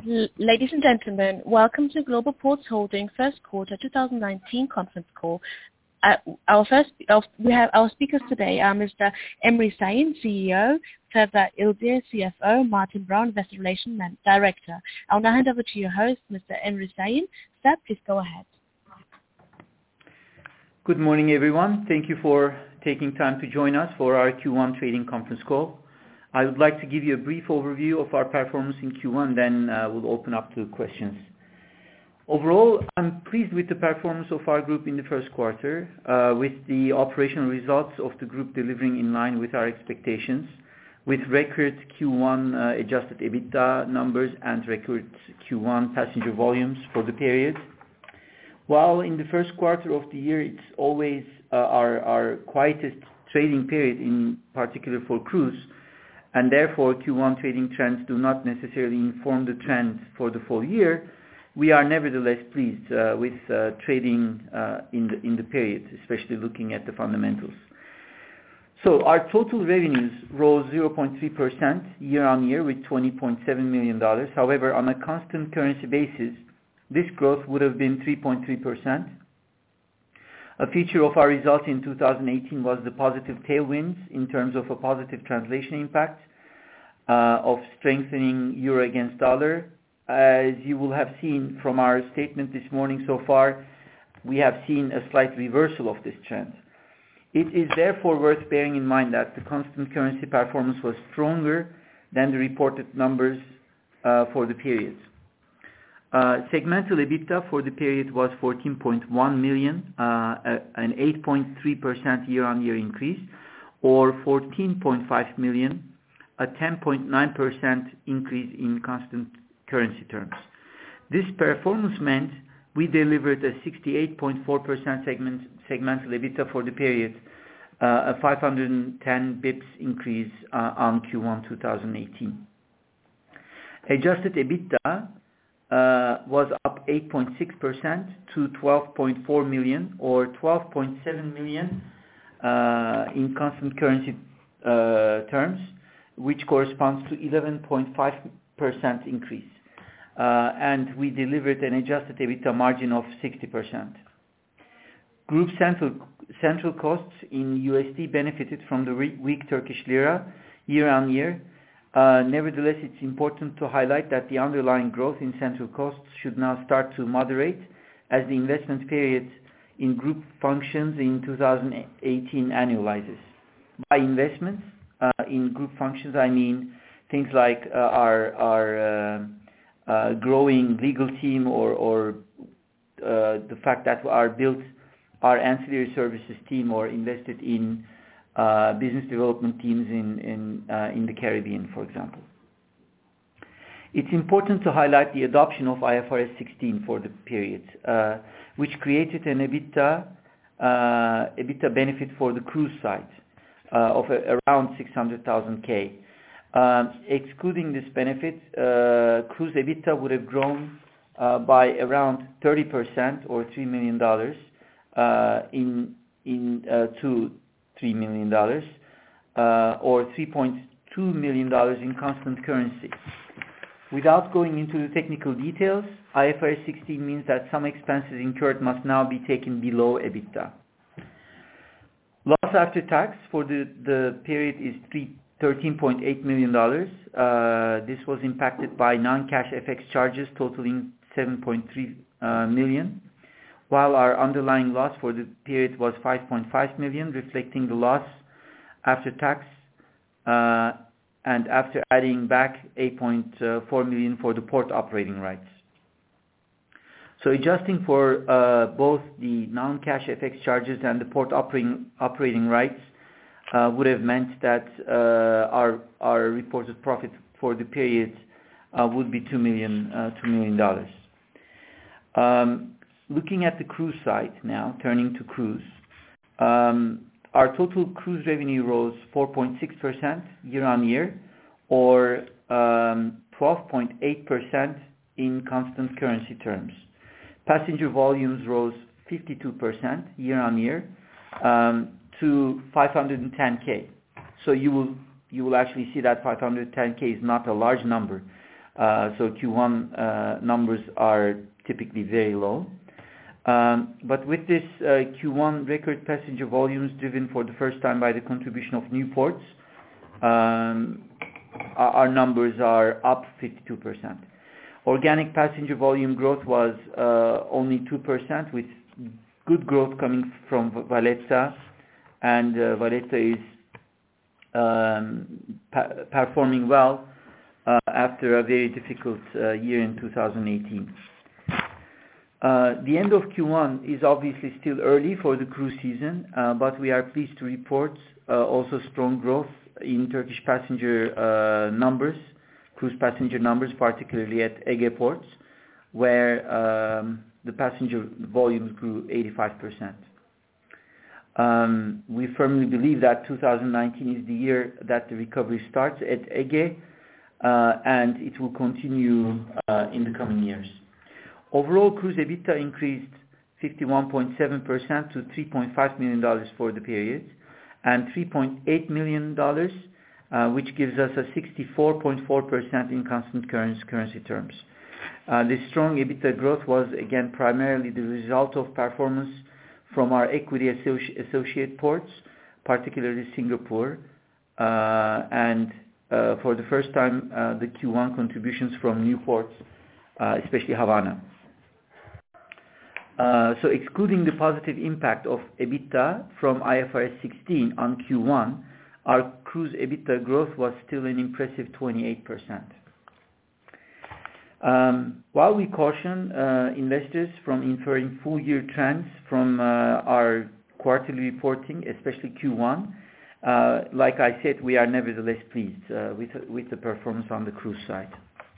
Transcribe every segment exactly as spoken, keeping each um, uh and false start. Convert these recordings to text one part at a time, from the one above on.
L- Ladies and gentlemen, welcome to Global Ports Holding first quarter twenty nineteen conference call. Uh, our first, our, we have our speakers today are Mister Emre Sayın, C E O, Serdar İldir, C F O, Martin Brown, Investor Relations Director. I'll now hand over to your host, Mister Emre Sayın. Sir, please go ahead. Good morning, everyone. Thank you for taking time to join us for our Q one trading conference call. I would like to give you a brief overview of our performance in Q one, then uh, we'll open up to questions. Overall, I'm pleased with the performance of our group in the first quarter, uh, with the operational results of the group delivering in line with our expectations, with record Q one uh, adjusted EBITDA numbers and record Q one passenger volumes for the period. While in the first quarter of the year, it's always uh, our, our quietest trading period, in particular for cruise, and therefore Q one trading trends do not necessarily inform the trend for the full year, we are nevertheless pleased uh, with uh, trading uh, in the in the period, especially looking at the fundamentals. So our total revenues rose zero point three percent year on year with twenty point seven million dollars. However, on a constant currency basis, this growth would have been three point three percent. A feature of our results in two thousand eighteen was the positive tailwinds in terms of a positive translation impact uh, of strengthening euro against dollar. As you will have seen from our statement this morning so far, we have seen a slight reversal of this trend. It is therefore worth bearing in mind that the constant currency performance was stronger than the reported numbers uh, for the period. Uh, segmental EBITDA for the period was fourteen point one million dollars, uh, an eight point three percent year-on-year increase, or fourteen point five million dollars, a ten point nine percent increase in constant currency terms. This performance meant we delivered a sixty-eight point four percent segment, segmental EBITDA for the period, uh, a five hundred ten bips increase uh, on Q one twenty eighteen. Adjusted EBITDA uh, was up eight point six percent to twelve point four million dollars or twelve point seven million dollars uh, in constant currency uh, terms, which corresponds to eleven point five percent increase. Uh, and we delivered an adjusted EBITDA margin of sixty percent. Group central, central costs in U S D benefited from the weak Turkish lira year on year. Uh, nevertheless, it's important to highlight that the underlying growth in central costs should now start to moderate as the investment period in group functions in two thousand eighteen annualizes. By investments uh, in group functions, I mean things like uh, our, our uh, Uh, growing legal team, or, or uh, the fact that our built our ancillary services team, or invested in uh, business development teams in in, uh, in the Caribbean, for example. It's important to highlight the adoption of I F R S sixteen for the period, uh, which created an EBITDA uh, EBITDA benefit for the cruise side uh, of a, around six hundred thousand K. Um, excluding this benefit, uh, cruise EBITDA would have grown uh, by around thirty percent or three million dollars uh, in in uh, to three million dollars uh, or three point two million dollars in constant currency. Without going into the technical details, I F R S sixteen means that some expenses incurred must now be taken below EBITDA. Loss after tax for the, the period is thirteen point eight million dollars. Uh, this was impacted by non-cash F X charges totaling seven point three uh, million dollars, while our underlying loss for the period was five point five million dollars, reflecting the loss after tax uh, and after adding back eight point four million dollars for the port operating rights. So adjusting for uh, both the non-cash F X charges and the port operating, operating rights, Uh, would have meant that uh, our our reported profit for the period uh, would be two million uh, two million dollars. Um, looking at the cruise side now, turning to cruise, um, our total cruise revenue rose four point six percent year on year, or um, twelve point eight percent in constant currency terms. Passenger volumes rose fifty-two percent year on year. Um, to five hundred ten K. So you will you will actually see that five hundred ten K is not a large number. Uh, so Q one uh, numbers are typically very low. Um, but with this uh, Q one record passenger volumes driven for the first time by the contribution of new ports, um, our, our numbers are up fifty-two percent. Organic passenger volume growth was uh, only two percent, with good growth coming from Valletta, and uh, Valletta is um, pa performing well uh, after a very difficult uh, year in two thousand eighteen. Uh, the end of Q one is obviously still early for the cruise season, uh, but we are pleased to report uh, also strong growth in Turkish passenger uh, numbers, cruise passenger numbers, particularly at Ege ports, where um, the passenger volumes grew eighty-five percent. Um, we firmly believe that two thousand nineteen is the year that the recovery starts at Ege, uh, and it will continue uh, in the coming years. Overall, cruise EBITDA increased fifty-one point seven percent to three point five million dollars for the period, and three point eight million dollars, uh, which gives us a sixty-four point four percent in constant currency, currency terms. Uh, this strong EBITDA growth was again primarily the result of performance from our equity associ associate ports, particularly Singapore, uh, and uh, for the first time uh, the Q one contributions from new ports, uh, especially Havana. Uh, so excluding the positive impact of EBITDA from I F R S sixteen on Q one, our cruise EBITDA growth was still an impressive twenty-eight percent. Um, while we caution uh, investors from inferring full-year trends from uh, our quarterly reporting, especially Q one, uh, like I said, we are nevertheless pleased uh, with, with the performance on the cruise side.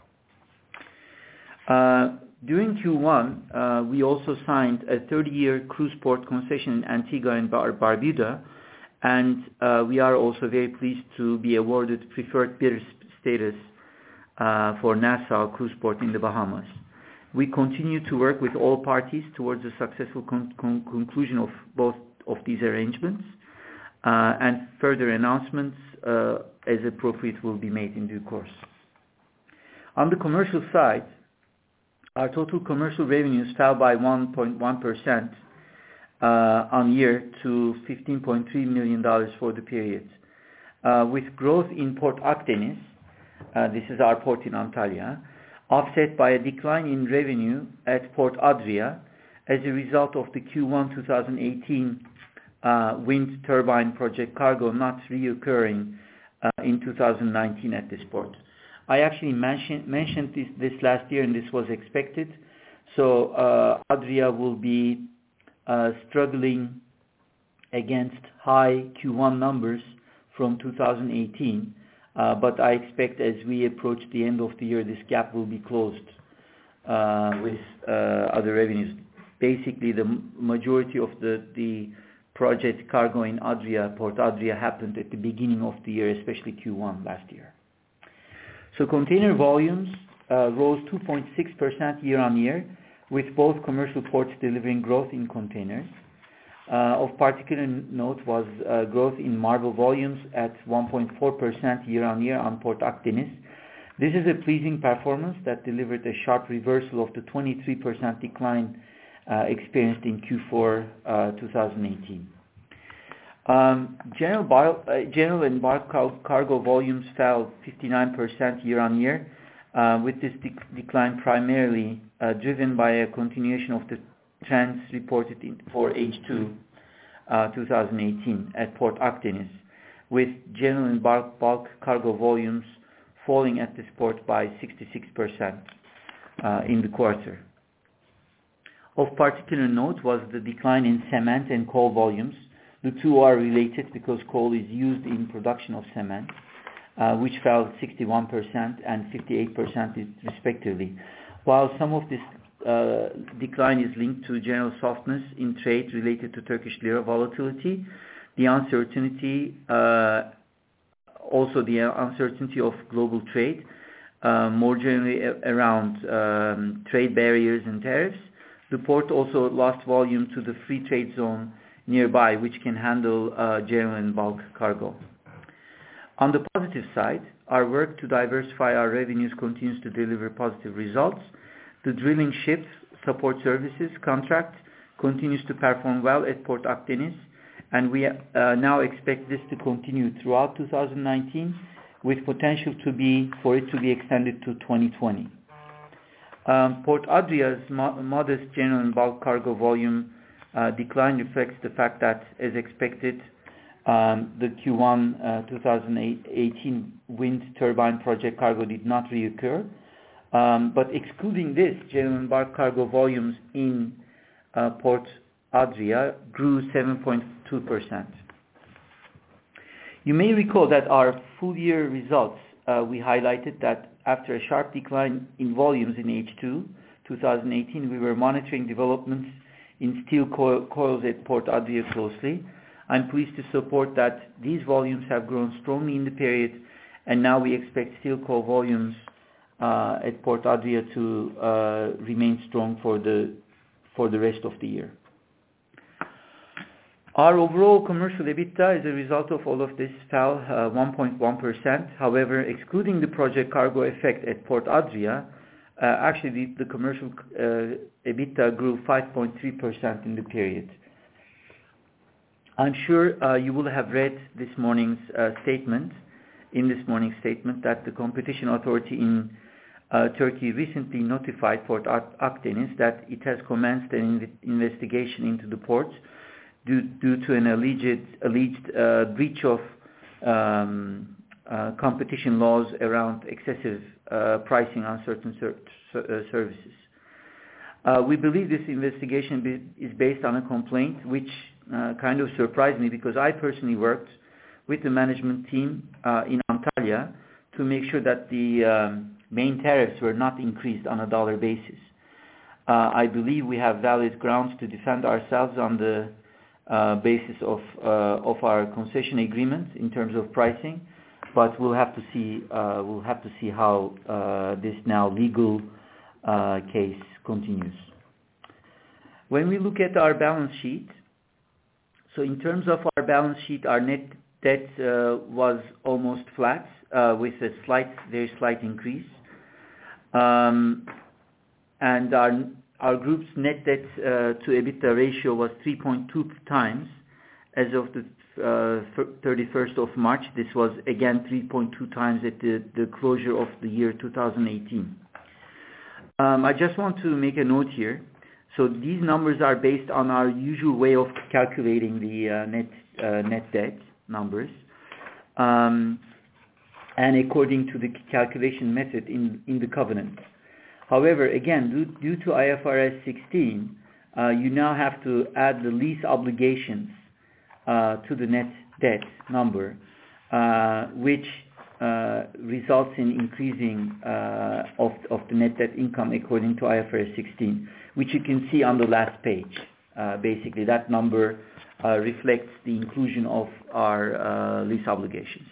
Uh, During Q one, uh, we also signed a thirty-year cruise port concession in Antigua and Bar Barbuda, and uh, we are also very pleased to be awarded preferred bidder status uh, for Nassau Cruise Port in the Bahamas. We continue to work with all parties towards a successful con con conclusion of both of these arrangements, uh, and further announcements uh, as appropriate will be made in due course. On the commercial side, our total commercial revenues fell by one point one percent uh, on year to fifteen point three million dollars for the period, uh, with growth in Port Akdeniz, uh, this is our port in Antalya, offset by a decline in revenue at Port Adria as a result of the Q one twenty eighteen uh, wind turbine project cargo not reoccurring uh, in two thousand nineteen at this port. I actually mentioned mentioned this, this last year, and this was expected. So uh, Adria will be uh, struggling against high Q one numbers from two thousand eighteen, uh, but I expect as we approach the end of the year, this gap will be closed uh, with uh, other revenues. Basically, the majority of the, the project cargo in Adria, Port Adria, happened at the beginning of the year, especially Q one last year. So container volumes uh, rose two point six percent year on year, with both commercial ports delivering growth in containers. Uh, of particular note was uh, growth in marble volumes at one point four percent year on year on Port Akdeniz. This is a pleasing performance that delivered a sharp reversal of the twenty-three percent decline uh, experienced in Q four uh, twenty eighteen. Um, general, bar, uh, general and bulk cargo volumes fell fifty-nine percent year on year, uh, with this de decline primarily uh, driven by a continuation of the trends reported in, for H two uh, twenty eighteen at Port Akdeniz, with general and bulk, bulk cargo volumes falling at this port by sixty-six percent uh, in the quarter. Of particular note was the decline in cement and coal volumes. The two are related because coal is used in production of cement, uh, which fell sixty-one percent and fifty-eight percent respectively. While some of this uh, decline is linked to general softness in trade related to Turkish lira volatility, the uncertainty, uh, also the uncertainty of global trade, uh, more generally around um, trade barriers and tariffs, the port also lost volume to the free trade zone nearby, which can handle uh, general and bulk cargo. On the positive side, our work to diversify our revenues continues to deliver positive results. The drilling ship support services contract continues to perform well at Port Akdeniz, and we uh, now expect this to continue throughout two thousand nineteen, with potential to be for it to be extended to twenty twenty. Um, Port Adria's mo- modest general and bulk cargo volume uh, decline reflects the fact that, as expected, um, the Q one uh, twenty eighteen wind turbine project cargo did not reoccur. Um, but excluding this, general and bulk cargo volumes in uh, Port Adria grew seven point two percent. You may recall that our full year results, uh, we highlighted that after a sharp decline in volumes in H two twenty eighteen, we were monitoring developments in steel coil, coils at Port Adria closely. I'm pleased to support that these volumes have grown strongly in the period, and now we expect steel coil volumes uh, at Port Adria to uh, remain strong for the for the rest of the year. Our overall commercial EBITDA, as a result of all of this, fell uh, one point one percent. However, excluding the project cargo effect at Port Adria, uh, actually the, the commercial uh, EBITDA grew five point three percent in the period. I'm sure uh, you will have read this morning's uh, statement, in this morning's statement, that the competition authority in uh, Turkey recently notified Port Akdeniz that it has commenced an in- investigation into the port Due, due to an alleged, alleged uh, breach of um, uh, competition laws around excessive uh, pricing on certain ser- ser- uh, services. Uh, we believe this investigation be- is based on a complaint which uh, kind of surprised me, because I personally worked with the management team uh, in Antalya to make sure that the um, main tariffs were not increased on a dollar basis. Uh, I believe we have valid grounds to defend ourselves on the Uh, basis of uh, of our concession agreement in terms of pricing, but we'll have to see uh, we'll have to see how uh, this now legal uh, case continues. When we look at our balance sheet, so in terms of our balance sheet, our net debt uh, was almost flat uh, with a slight, very slight increase, um, and our Our group's net debt uh, to EBITDA ratio was three point two times as of the uh, thirty-first of March. This was again three point two times at the, the closure of the year two thousand eighteen. Um, I just want to make a note here. So these numbers are based on our usual way of calculating the uh, net uh, net debt numbers, um, and according to the calculation method in in the covenant. However, again, due, due to I F R S sixteen, uh, you now have to add the lease obligations uh, to the net debt number, uh, which uh, results in increasing uh, of, of the net debt income according to I F R S sixteen, which you can see on the last page. Uh, basically, that number uh, reflects the inclusion of our uh, lease obligations.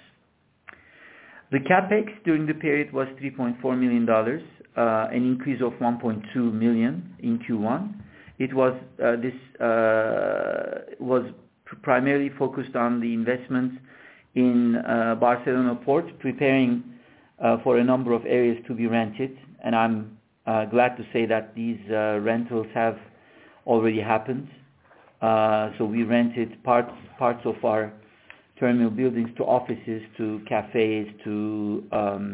The CapEx during the period was three point four million dollars. Uh, an increase of one point two million in Q one. It was uh, this uh, was pr- primarily focused on the investments in uh, Barcelona Port, preparing uh, for a number of areas to be rented. And I'm uh, glad to say that these uh, rentals have already happened. Uh, so we rented parts parts of our terminal buildings to offices, to cafes, to um,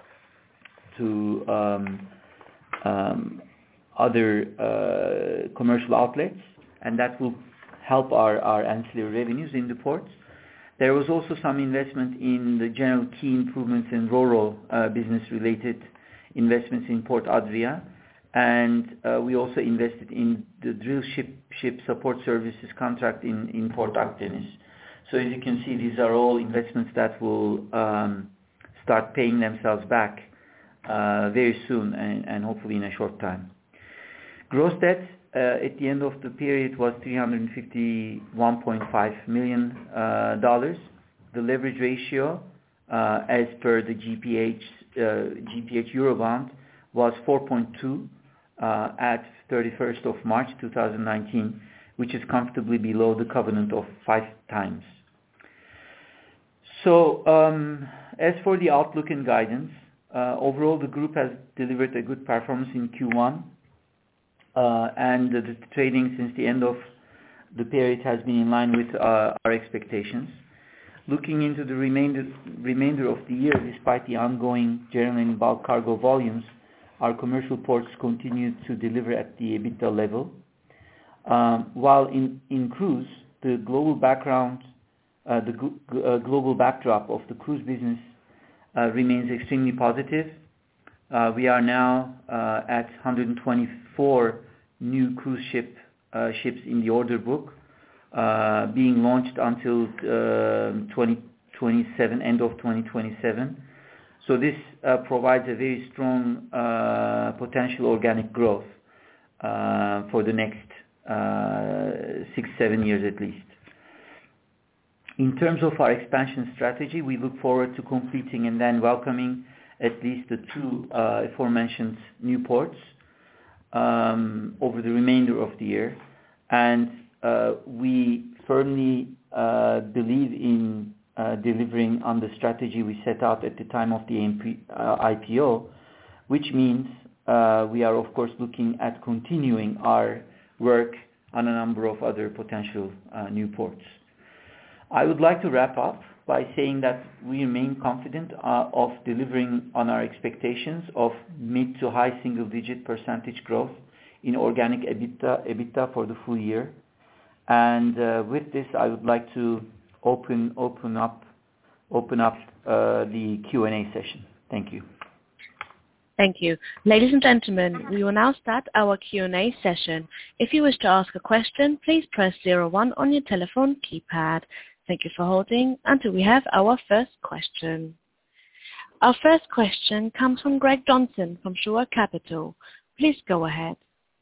to um, um, other uh, commercial outlets, and that will help our, our ancillary revenues in the ports. There was also some investment in the general key improvements in Ro-Ro uh, business-related investments in Port Adria, and uh, we also invested in the drill ship, ship support services contract in, in Port Akdeniz. So as you can see, these are all investments that will um, start paying themselves back Uh, very soon, and, and hopefully in a short time. Gross debt uh, at the end of the period was three hundred fifty-one point five million dollars. Uh, the leverage ratio, uh, as per the G P H uh, G P H Eurobond, was four point two uh, at thirty-first of March two thousand nineteen, which is comfortably below the covenant of five times. So um, as for the outlook and guidance, uh, overall the group has delivered a good performance in Q one, uh, and the, the trading since the end of the period has been in line with uh, our expectations. Looking into the remainder remainder of the year, despite the ongoing general and bulk cargo volumes, our commercial ports continue to deliver at the EBITDA level. Um, while in, in cruise, the global background, uh, the g- uh, global backdrop of the cruise business uh, remains extremely positive. Uh, we are now uh, at one hundred twenty-four new cruise ship uh, ships in the order book, uh, being launched until uh, twenty twenty-seven, end of twenty twenty-seven. So this uh, provides a very strong uh, potential organic growth uh, for the next uh, six, seven years at least. In terms of our expansion strategy, we look forward to completing and then welcoming at least the two uh, aforementioned new ports um, over the remainder of the year. And uh, we firmly uh, believe in uh, delivering on the strategy we set out at the time of the uh, I P O, which means uh, we are of course looking at continuing our work on a number of other potential uh, new ports. I would like to wrap up by saying that we remain confident uh, of delivering on our expectations of mid to high single digit percentage growth in organic EBITDA, EBITDA for the full year. And uh, with this, I would like to open open up open up uh, the Q and A session. Thank you. Thank you. Ladies and gentlemen, we will now start our Q and A session. If you wish to ask a question, please press zero one on your telephone keypad. Thank you for holding until we have our first question. Our first question comes from Greg Johnson from Shore Capital. Please go ahead.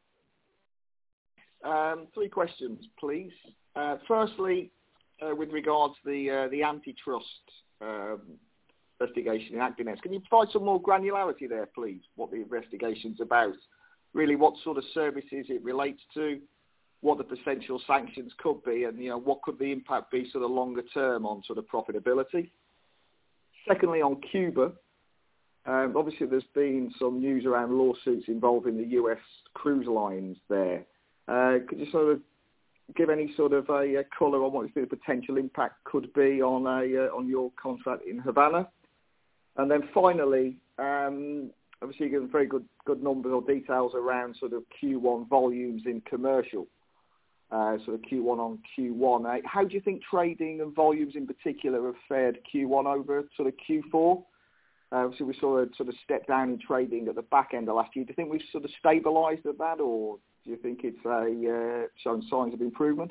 Um, three questions, please. Uh, firstly, uh, with regards to the uh, the antitrust um, investigation in Actinets, can you provide some more granularity there, please? What the investigation's about? Really, what sort of services it relates to? What the potential sanctions could be, and you know what could the impact be sort of longer term on sort of profitability. Secondly, on Cuba, um, obviously there's been some news around lawsuits involving the U S cruise lines there. Uh, could you sort of give any sort of a, a colour on what you think the potential impact could be on a uh, on your contract in Havana? And then finally, um, obviously you give very good good numbers or details around sort of Q one volumes in commercial. Uh, sort of Q one on Q one. Uh, how do you think trading and volumes in particular have fared Q one over sort of Q four? Uh, obviously we saw a sort of step down in trading at the back end of last year. Do you think we've sort of stabilised at that, or do you think it's a, uh, shown signs of improvement?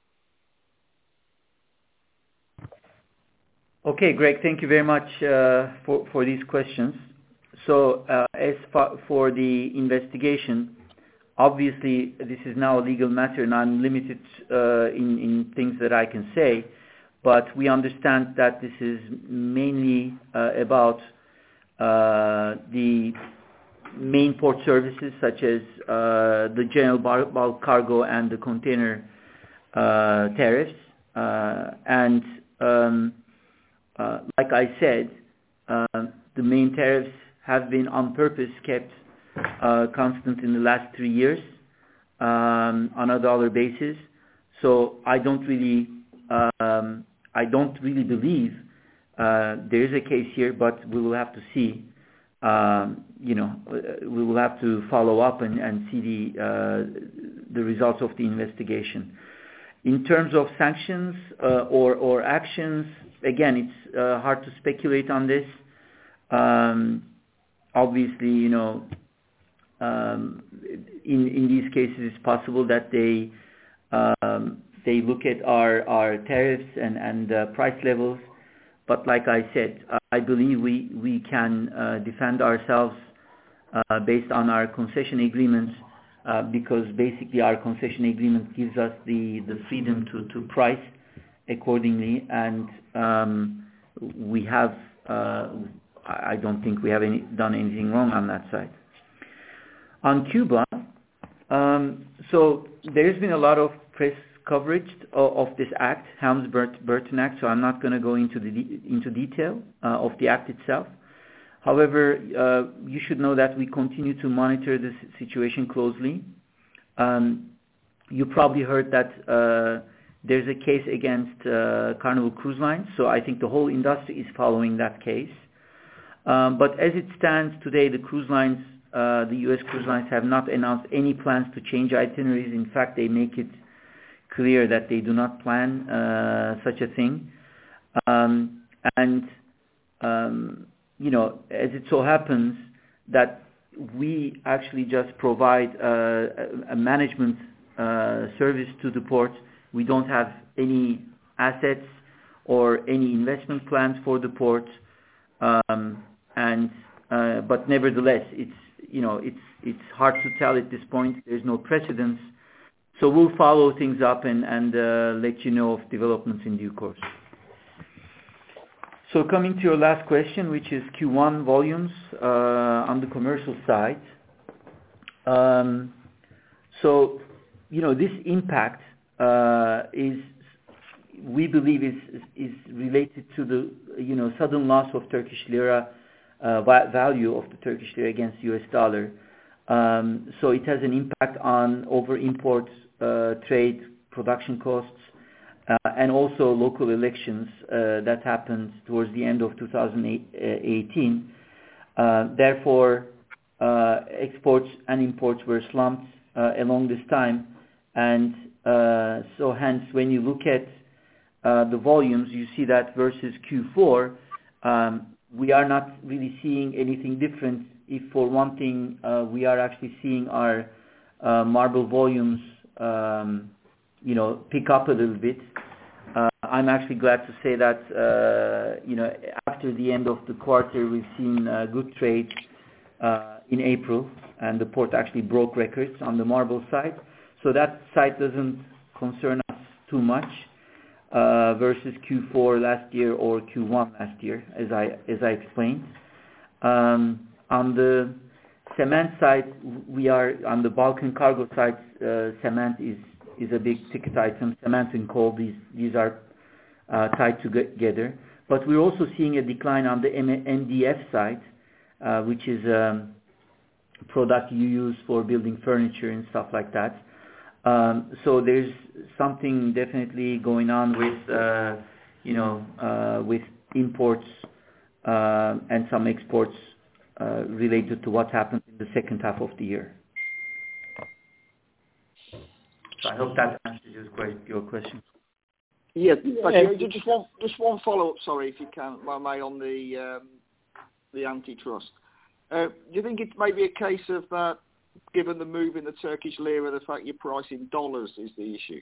Okay, Greg, thank you very much uh, for, for these questions. So uh, as far for the investigation, obviously, this is now a legal matter, and I'm limited uh, in, in things that I can say, but we understand that this is mainly uh, about uh, the main port services, such as uh, the general bulk cargo and the container uh, tariffs. Uh, and um, uh, like I said, uh, the main tariffs have been on purpose kept Uh, constant in the last three years um, on a dollar basis. So I don't really, um, I don't really believe uh, there is a case here, but we will have to see. Um, you know, we will have to follow up and, and see the uh, the results of the investigation. In terms of sanctions uh, or or actions, again, it's uh, hard to speculate on this. Um, obviously, you know. Um, in, in these cases, it's possible that they um, they look at our, our tariffs and, and uh, price levels. But like I said, I believe we, we can uh, defend ourselves uh, based on our concession agreements uh, because basically our concession agreement gives us the, the freedom to, to price accordingly. And um, we have, uh, I don't think we have any, done anything wrong on that side. On Cuba, um, so there's been a lot of press coverage of, of this act, Helms-Burton Act, so I'm not going to go into the de- into detail uh, of the act itself. However, uh, you should know that we continue to monitor this situation closely. Um, you probably heard that uh, there's a case against uh, Carnival Cruise Lines, so I think the whole industry is following that case. Um, but as it stands today, the cruise lines, uh, the U S cruise lines have not announced any plans to change itineraries. In fact, they make it clear that they do not plan uh, such a thing. Um, and, um, you know, as it so happens that we actually just provide uh, a, a management uh, service to the port. We don't have any assets or any investment plans for the port. Um, and uh, but nevertheless, it's you know it's it's hard to tell at this point. There's no precedence, so we'll follow things up and and uh, let you know of developments in due course. So coming to your last question, which is Q one volumes uh, on the commercial side. Um, so you know this impact uh, is. we believe is is related to the you know sudden loss of Turkish lira uh, value of the Turkish lira against U S dollar. Um, so it has an impact on over imports, uh, trade, production costs, uh, and also local elections uh, that happened towards the end of two thousand eighteen. Uh, therefore, uh, exports and imports were slumped uh, along this time, and uh, so hence when you look at Uh, the volumes, you see that versus Q four, um, we are not really seeing anything different. If for one thing, uh, we are actually seeing our uh, marble volumes, um, you know, pick up a little bit. Uh, I'm actually glad to say that, uh, you know, after the end of the quarter, we've seen uh, good trade uh, in April, and the port actually broke records on the marble side. So that side doesn't concern us too much. Uh, versus Q four last year or Q one last year, as I as I explained. Um, on the cement side, we are on the bulk and cargo side. Uh, cement is is a big ticket item. Cement and coal, these these are uh, tied together. But we're also seeing a decline on the M D F side, uh, which is a product you use for building furniture and stuff like that. Um, so there's something definitely going on with, uh, you know, uh, with imports uh, and some exports uh, related to what happened in the second half of the year. So I hope that answers your question. Yeah, okay. just one, just one follow-up. Sorry, if you can, if I may, on the um, the antitrust. Uh, do you think it may be a case of that? Given the move in the Turkish lira, the fact you're pricing dollars is the issue?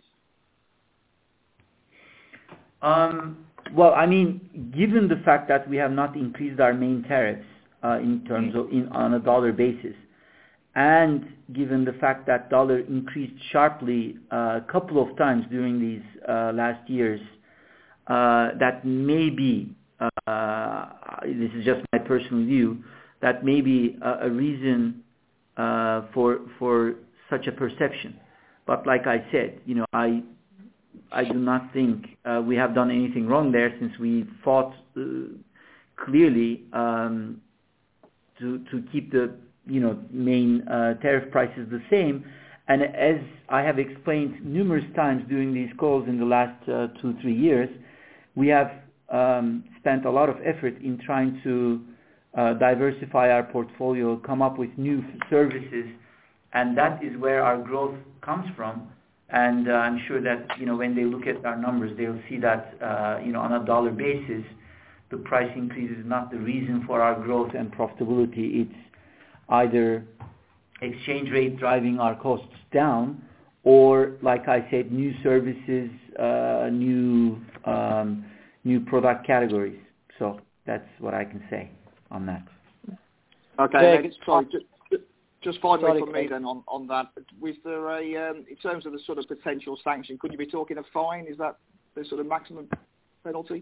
Um, well, I mean, given the fact that we have not increased our main tariffs uh, in terms of in on a dollar basis, and given the fact that dollar increased sharply uh, a couple of times during these uh, last years, uh, that may be, uh, this is just my personal view, that may be a, a reason Uh, for for such a perception. But like I said, you know, I I do not think uh, we have done anything wrong there, since we fought uh, clearly um, to to keep the you know main uh, tariff prices the same. And as I have explained numerous times during these calls in the last uh, two three years, we have um, spent a lot of effort in trying to Uh, diversify our portfolio, come up with new services, and that is where our growth comes from. And uh, I'm sure that you know when they look at our numbers, they'll see that uh, you know on a dollar basis, the price increase is not the reason for our growth and profitability. It's either exchange rate driving our costs down, or like I said, new services, uh, new um, new product categories. So that's what I can say on that. Okay, Greg, sorry, just, just finally sorry, from me then on, on that. Was there a, um, in terms of the sort of potential sanction, could you be talking a fine? Is that the sort of maximum penalty?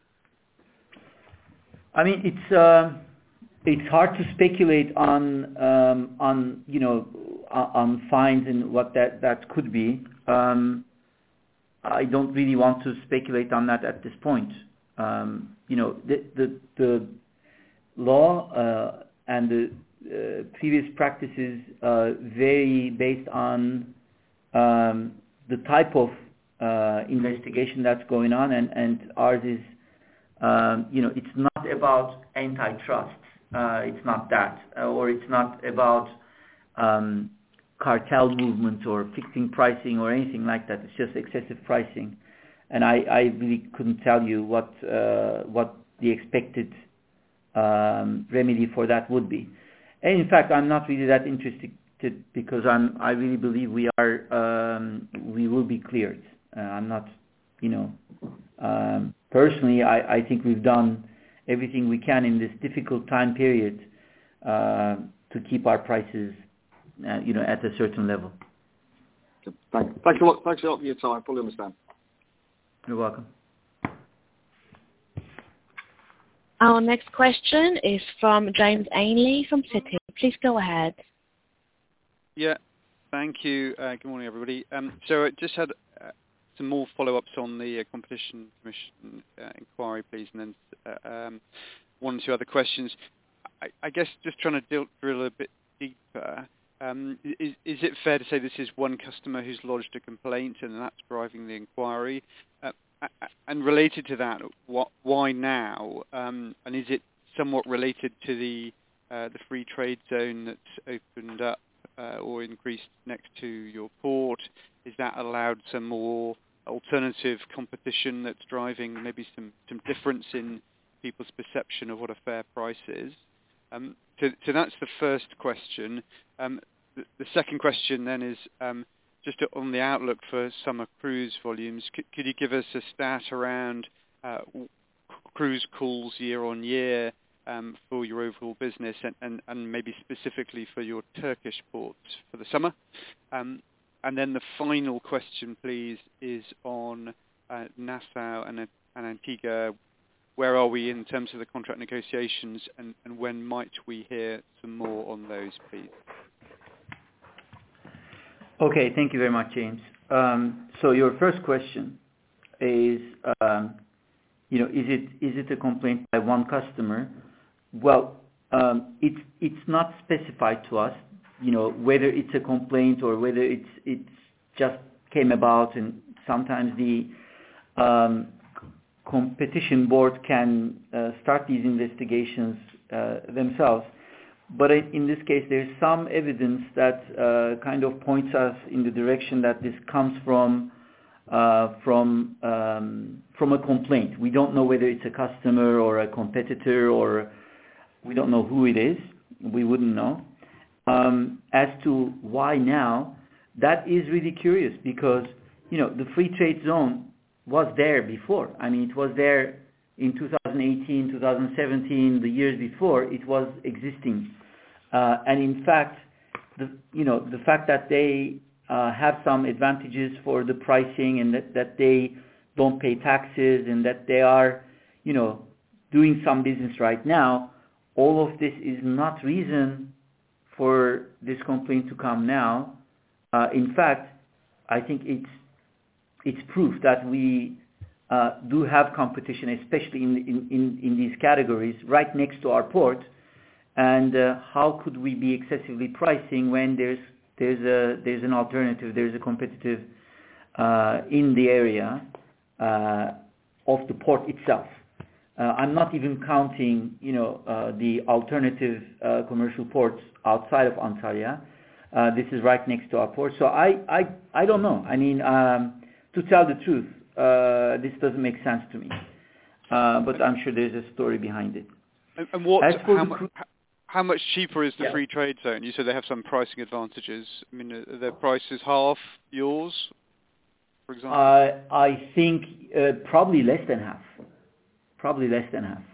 I mean, it's uh, it's hard to speculate on um, on you know on fines and what that that could be. Um, I don't really want to speculate on that at this point. Um, you know, the the, the law uh, and the uh, previous practices uh, vary based on um, the type of uh, investigation that's going on, and, and ours is, um, you know, it's not about antitrust. Uh, it's not that, uh, or it's not about um, cartel movements or fixing pricing or anything like that. It's just excessive pricing, and I, I really couldn't tell you what uh, what the expected um, remedy for that would be. And in fact, I'm not really that interested because I'm I really believe we are um, we will be cleared. Uh, I'm not, you know, um, personally I, I think we've done everything we can in this difficult time period uh, to keep our prices, uh, you know, at a certain level. Thank, thanks a lot. Thanks a lot for your time. I fully understand. You're welcome. Our next question is from James Ainley from Citi. Please go ahead. Yeah, thank you. Uh, good morning, everybody. Um, so I just had uh, some more follow-ups on the uh, Competition Commission uh, inquiry, please, and then uh, um, one or two other questions. I, I guess just trying to drill, drill a bit deeper. Um, is, is it fair to say this is one customer who's lodged a complaint and that's driving the inquiry? Uh, and related to that, what, why now? Um, and is it somewhat related to the uh, the free trade zone that's opened up uh, or increased next to your port? Is that allowed some more alternative competition that's driving maybe some, some difference in people's perception of what a fair price is? Um, so, so that's the first question. Um, the, the second question then is um, just on the outlook for summer cruise volumes. Could, could you give us a stat around uh, cruise calls year on year um, for your overall business, and, and, and maybe specifically for your Turkish ports for the summer? Um, and then the final question, please, is on uh, Nassau and, and Antigua. Where are we in terms of the contract negotiations, and, and when might we hear some more on those, please? Okay, thank you very much, James. Um, so your first question is, um, you know, is it is it a complaint by one customer? Well, um, it's it's not specified to us, you know, whether it's a complaint or whether it's it's just came about, and sometimes the um, competition board can uh, start these investigations uh, themselves. But in this case, there's some evidence that uh, kind of points us in the direction that this comes from uh, from um, from a complaint. We don't know whether it's a customer or a competitor, or we don't know who it is. We wouldn't know. Um, as to why now, that is really curious, because, you know, the free trade zone was there before. I mean, it was there in two thousand eighteen, two thousand seventeen, the years before. It was existing. Uh, and in fact, the, you know, the fact that they uh, have some advantages for the pricing, and that, that they don't pay taxes, and that they are, you know, doing some business right now, all of this is not reason for this complaint to come now. Uh, in fact, I think it's it's proof that we uh, do have competition, especially in, in, in, in these categories, right next to our port. And uh, how could we be excessively pricing when there's there's a there's an alternative, there's a competitive uh, in the area uh, of the port itself. Uh, I'm not even counting, you know, uh, the alternative uh, commercial ports outside of Antalya. Uh, this is right next to our port. So I I, I don't know. I mean, um, to tell the truth, uh, this doesn't make sense to me. Uh, but I'm sure there's a story behind it. And, and what? How, mu- how much cheaper is the yeah. free trade zone? You said they have some pricing advantages. I mean, are their prices half yours, for example? Uh, I think uh, probably less than half. Probably less than half.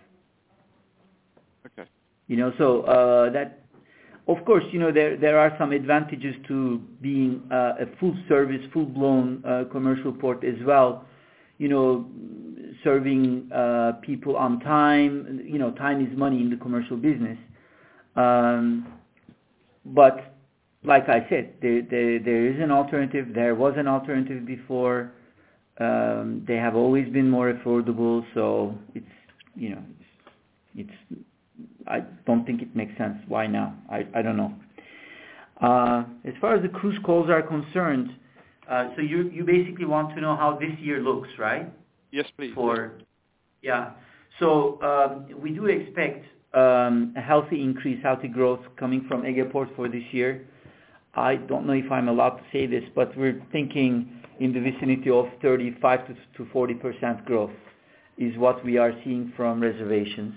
Okay. You know, so uh, that, of course, you know, there there are some advantages to being uh, a full-service, full-blown uh, commercial port as well. You know, serving uh, people on time. You know, time is money in the commercial business. Um, but like I said, there, there there is an alternative. There was an alternative before. Um, they have always been more affordable, so it's, you know, it's, it's I don't think it makes sense. Why now? I, I don't know. Uh, as far as the cruise calls are concerned, uh, so you you basically want to know how this year looks, right? Yes, please. For yeah. So um, we do expect um, a healthy increase, healthy growth coming from Egeport for this year. I don't know if I'm allowed to say this, but we're thinking in the vicinity of thirty-five to forty percent growth is what we are seeing from reservations.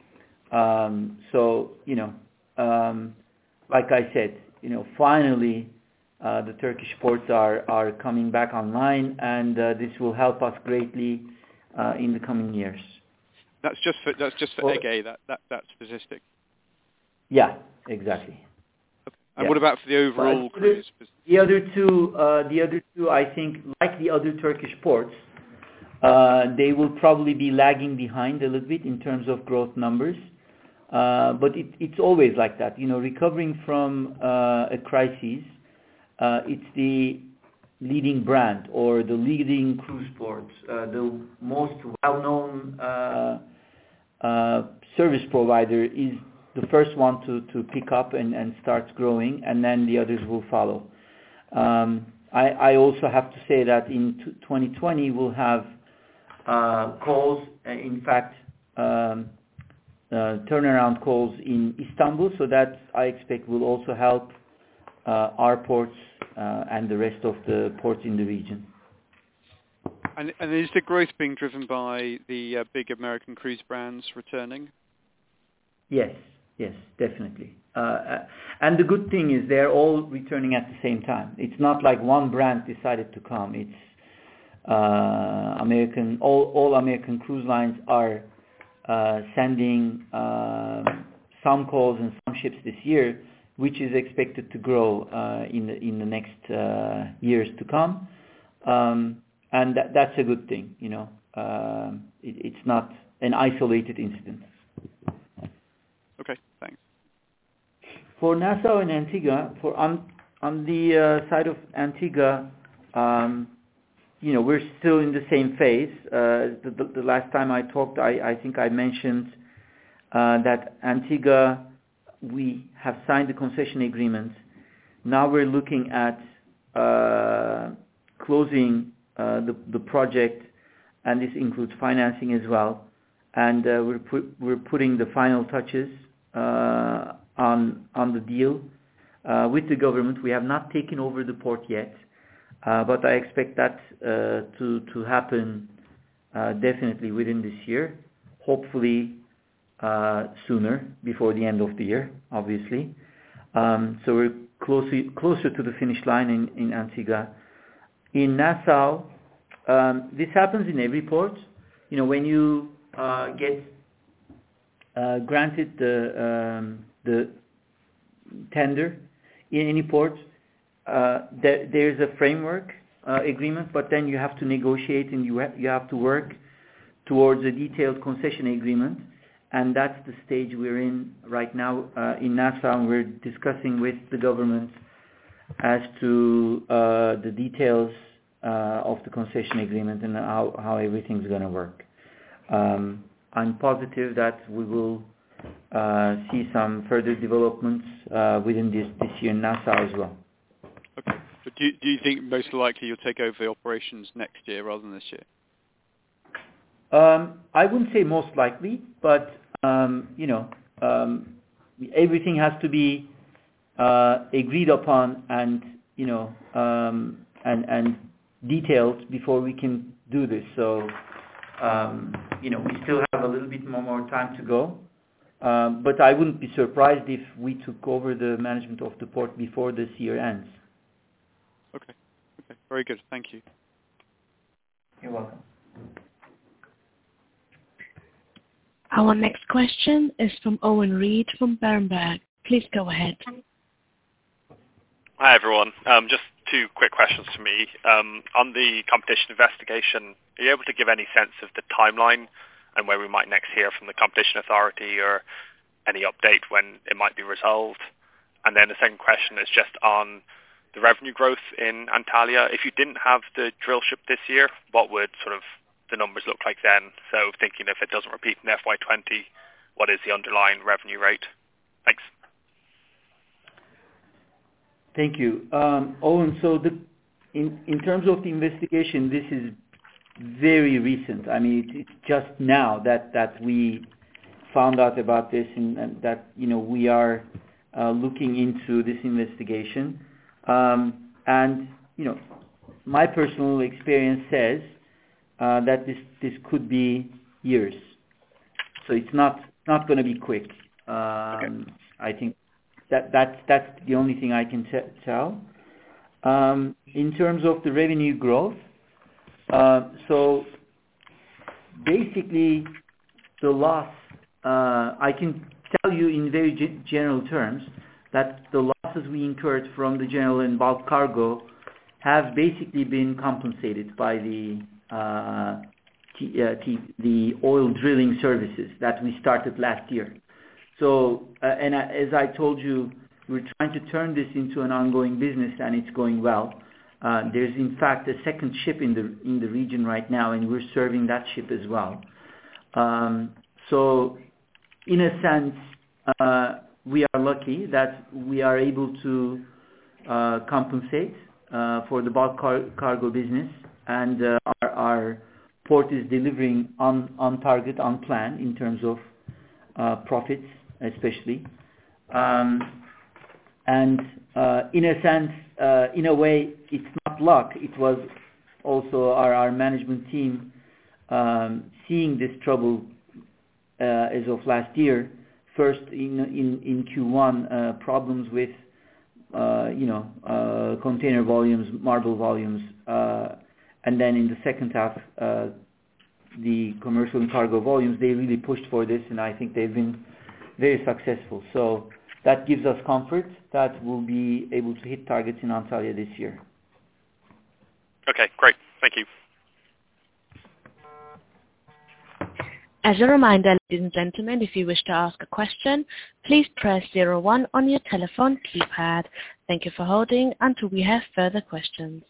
Um, so, you know, um, like I said, you know, finally uh, the Turkish ports are, are coming back online, and uh, this will help us greatly uh, in the coming years. That's just for that's just for well, Ege, that, that that statistic. Yeah, exactly. Okay. And yeah. what about for the overall but cruise business? The other two, uh, the other two, I think, like the other Turkish ports, uh, they will probably be lagging behind a little bit in terms of growth numbers. Uh, but it, it's always like that, you know, recovering from uh, a crisis, uh, it's the leading brand or the leading cruise port, uh, the most well-known uh, uh, service provider is the first one to, to pick up and, and start growing, and then the others will follow. Um, I, I also have to say that in twenty twenty we'll have uh, calls, in fact, um, Uh, turnaround calls in Istanbul, so that I expect will also help uh, our ports uh, and the rest of the ports in the region. And, and is the growth being driven by the uh, big American cruise brands returning? Yes, yes, definitely. Uh, and the good thing is they're all returning at the same time. It's not like one brand decided to come. It's uh, American. All all American cruise lines are Uh, sending uh, some calls and some ships this year, which is expected to grow uh, in the in the next uh, years to come, um, and that, that's a good thing. You know, uh, it, it's not an isolated incident. Okay, thanks. For Nassau and Antigua, for on on the uh, side of Antigua. Um, You know, we're still in the same phase. Uh, the, the, the last time I talked, I, I think I mentioned uh, that Antigua, we have signed the concession agreement. Now we're looking at uh, closing uh, the, the project, and this includes financing as well. And uh, we're, put, we're putting the final touches uh, on on the deal uh, with the government. We have not taken over the port yet. Uh, but I expect that uh, to to happen uh, definitely within this year, hopefully uh, sooner, before the end of the year, obviously. Um, so we're closer closer to the finish line in, in Antigua. In Nassau, um, this happens in every port. You know, when you uh, get uh, granted the um, the tender in any port, Uh, there, there's a framework uh, agreement, but then you have to negotiate and you, ha- you have to work towards a detailed concession agreement, and that's the stage we're in right now uh, in Nassau. And we're discussing with the government as to uh, the details uh, of the concession agreement and how, how everything's going to work. Um, I'm positive that we will uh, see some further developments uh, within this, this year in Nassau as well. Okay. But do you, do you think most likely you'll take over the operations next year rather than this year? Um, I wouldn't say most likely, but um, you know, um, everything has to be uh, agreed upon and you know um, and and detailed before we can do this. So um, you know, we still have a little bit more, more time to go. Um, but I wouldn't be surprised if we took over the management of the port before this year ends. Okay. Okay. Very good. Thank you. You're welcome. Our next question is from Owen Reed from Berenberg. Please go ahead. Hi, everyone. Um, just two quick questions for me. Um, on the competition investigation, are you able to give any sense of the timeline and where we might next hear from the competition authority, or any update when it might be resolved? And then the second question is just on the revenue growth in Antalya. If you didn't have the drill ship this year, what would sort of the numbers look like then? So thinking if it doesn't repeat in F Y twenty, what is the underlying revenue rate? Thanks. Thank you. Um, Owen, so the, in, in terms of the investigation, this is very recent. I mean, it, it's just now that, that we found out about this and, and that, you know, we are uh, looking into this investigation. Um, and, you know, my personal experience says uh, that this, this could be years. So it's not, not going to be quick. Um, okay. I think that, that's, that's the only thing I can t- tell. Um, in terms of the revenue growth, uh, so basically the loss, uh, I can tell you in very g- general terms that the losses we incurred from the general and bulk cargo have basically been compensated by the uh, t- uh, t- the oil drilling services that we started last year. So, uh, and I, as I told you, we're trying to turn this into an ongoing business, and it's going well. Uh, there's in fact a second ship in the in the region right now, and we're serving that ship as well. Um, so, in a sense, uh, we are lucky that we are able to uh, compensate uh, for the bulk car- cargo business, and uh, our, our port is delivering on, on target, on plan in terms of uh, profits, especially. Um, and uh, in a sense, uh, in a way, it's not luck. It was also our, our management team um, seeing this trouble uh, as of last year. First, in in, in Q one, uh, problems with uh, you know uh, container volumes, marble volumes, uh, and then in the second half, uh, the commercial and cargo volumes. They really pushed for this, and I think they've been very successful. So that gives us comfort that we'll be able to hit targets in Antalya this year. Okay, great. Thank you. As a reminder, ladies and gentlemen, if you wish to ask a question, please press zero one on your telephone keypad. Thank you for holding until we have further questions.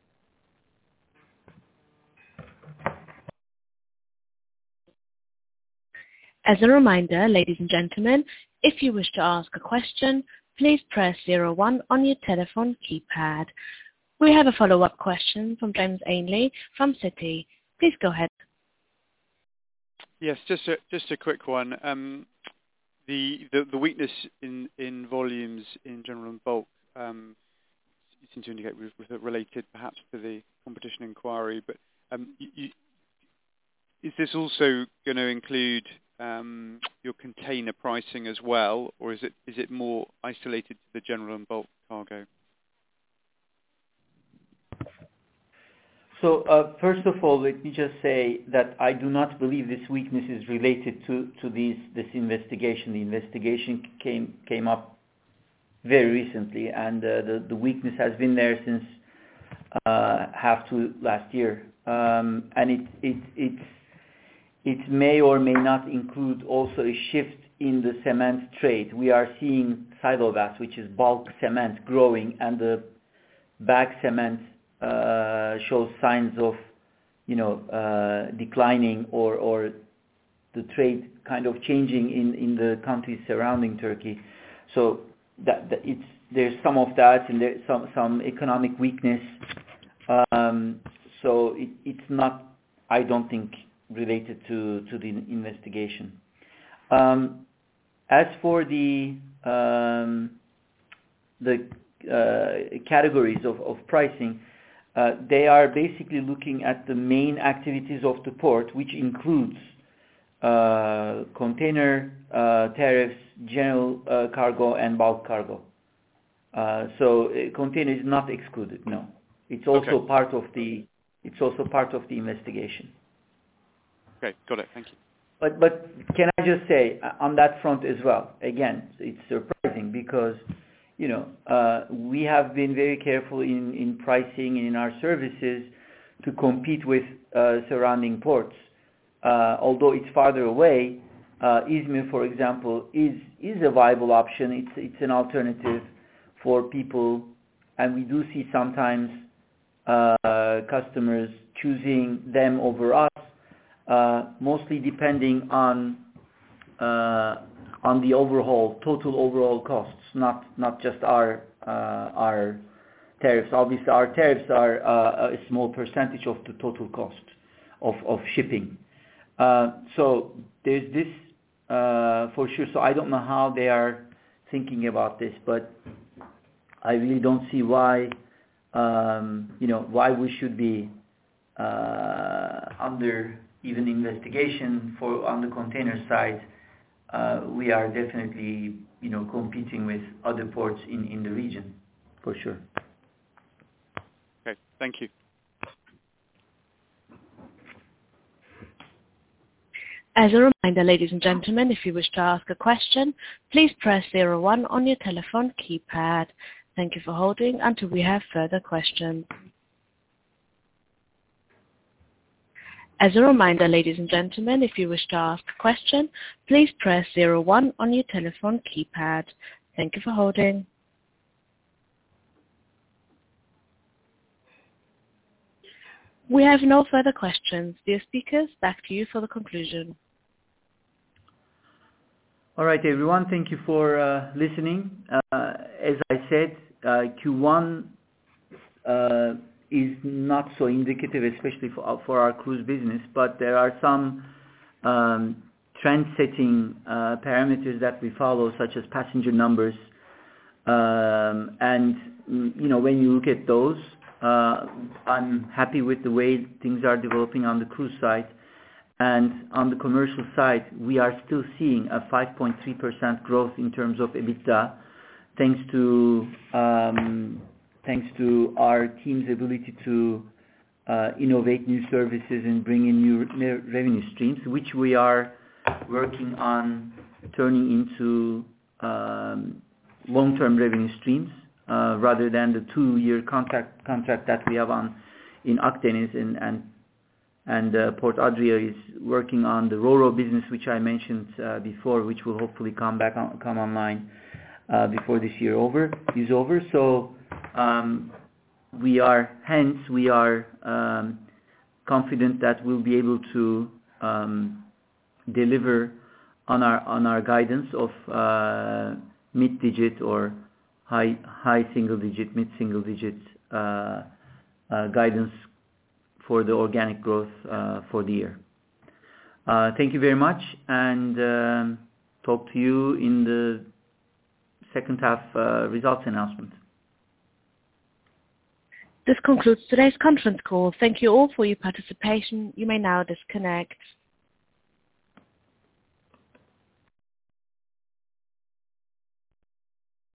As a reminder, ladies and gentlemen, if you wish to ask a question, please press zero one on your telephone keypad. We have a follow-up question from James Ainley from Citi. Please go ahead. Yes, just a just a quick one. Um, the, the the weakness in, in volumes in general and bulk um, you seem to indicate with, with it related perhaps to the competition inquiry. But um, you, you, is this also going to include um, your container pricing as well, or is it is it more isolated to the general and bulk cargo? So uh, first of all, let me just say that I do not believe this weakness is related to, to these, this investigation. The investigation came came up very recently, and uh, the, the weakness has been there since uh, half to last year. Um, and it, it, it, it may or may not include also a shift in the cement trade. We are seeing Sailobas, which is bulk cement, growing, and the bag cement Uh, shows signs of, you know, uh, declining or, or the trade kind of changing in, in the countries surrounding Turkey. So that, that it's there's some of that, and there's some some economic weakness. Um, so it, it's not, I don't think, related to, to the investigation. Um, as for the um, the uh, categories of, of pricing. Uh, they are basically looking at the main activities of the port, which includes uh, container uh, tariffs, general uh, cargo, and bulk cargo. Uh, so uh, container is not excluded. No, it's also okay. part of the. It's also part of the investigation. Okay, got it. Thank you. But but can I just say uh, on that front as well? Again, it's surprising because. You know, uh, we have been very careful in, in pricing and in our services to compete with uh, surrounding ports. Uh, although it's farther away, uh, Izmir, for example, is is a viable option. It's it's an alternative for people and we do see sometimes uh, customers choosing them over us, uh, mostly depending on uh, on the overall total overall costs, not not just our uh, our tariffs. Obviously, our tariffs are uh, a small percentage of the total cost of of shipping. Uh, so there's this uh, for sure. So I don't know how they are thinking about this, but I really don't see why um, you know why we should be uh, under even investigation for on the container side. Uh, we are definitely you know competing with other ports in, in the region for sure. Okay, thank you. As a reminder, ladies and gentlemen, if you wish to ask a question, please press zero one on your telephone keypad. Thank you for holding until we have further questions. As a reminder, ladies and gentlemen, if you wish to ask a question, please press zero one on your telephone keypad. Thank you for holding. We have no further questions. Dear speakers, back to you for the conclusion. All right, everyone. Thank you for uh, listening. Uh, as I said, uh, Q one uh, is not so indicative, especially for, for our cruise business, but there are some um, trend-setting uh, parameters that we follow, such as passenger numbers. Um, and, you know, when you look at those, uh, I'm happy with the way things are developing on the cruise side. And on the commercial side, we are still seeing a five point three percent growth in terms of EBITDA, thanks to um, thanks to our team's ability to uh, innovate new services and bring in new re- revenue streams, which we are working on turning into um, long-term revenue streams uh, rather than the two-year contract contract that we have on in Akdeniz and and, and uh, Port Adria is working on the Ro-Ro business, which I mentioned uh, before, which will hopefully come back on, come online uh, before this year over is over. So. Um, we are, hence, we are um, confident that we'll be able to um, deliver on our on our guidance of uh, mid-digit or high high single-digit, mid-single-digit uh, uh, guidance for the organic growth uh, for the year. Uh, thank you very much, and um, talk to you in the second half uh, results announcement. This concludes today's conference call. Thank you all for your participation. You may now disconnect.